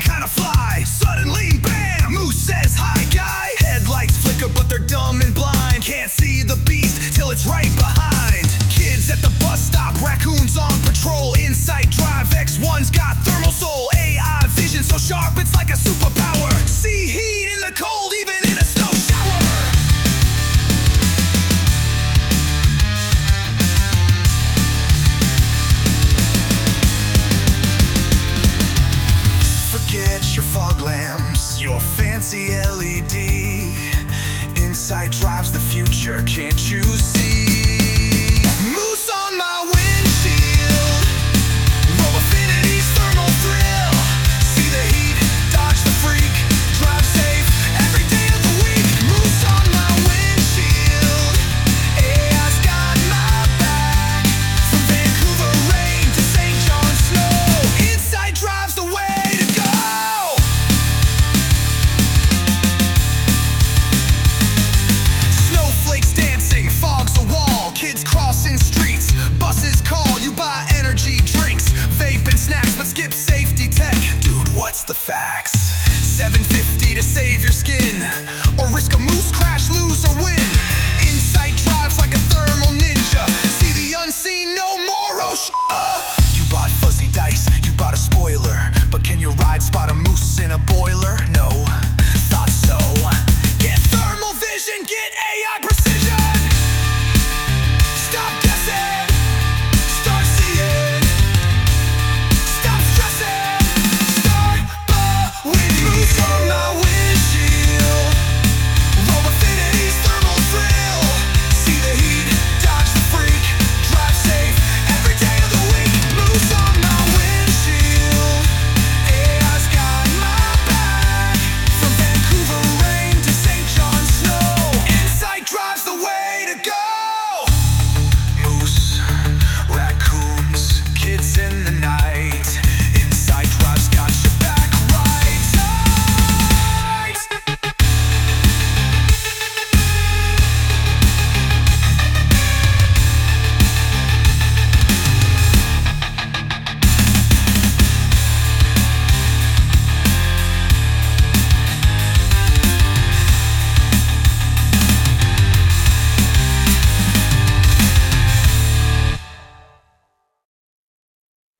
kinda fly. Suddenly, bam! Moose says, hi, guy. Headlights flicker, but they're dumb and blind. Can't see the beast till it's right behind. Kids at the bus stop, raccoons on patrol. Insight drive, X1's got thermal soul. AI vision so sharp, it's like a superpower. See heat in the cold, even in a snow shower. Forget your fog lamps, your fancy LED. Insight drives the future, can't you see? Moose on my windshield, Row Affinity's thermal thrill. See the heat, dodge the freak, drive safe every day of the week. Moose on my windshield, AI's got my back. From Vancouver rain to St. John snow, Insight drives the way to go. Snowflakes dancing, fog's a wall. Kids crossing streets, buses call. You buy energy drinks, vape and snacks, but skip safety tech. Dude, what's the facts? $7.50 to save your skin,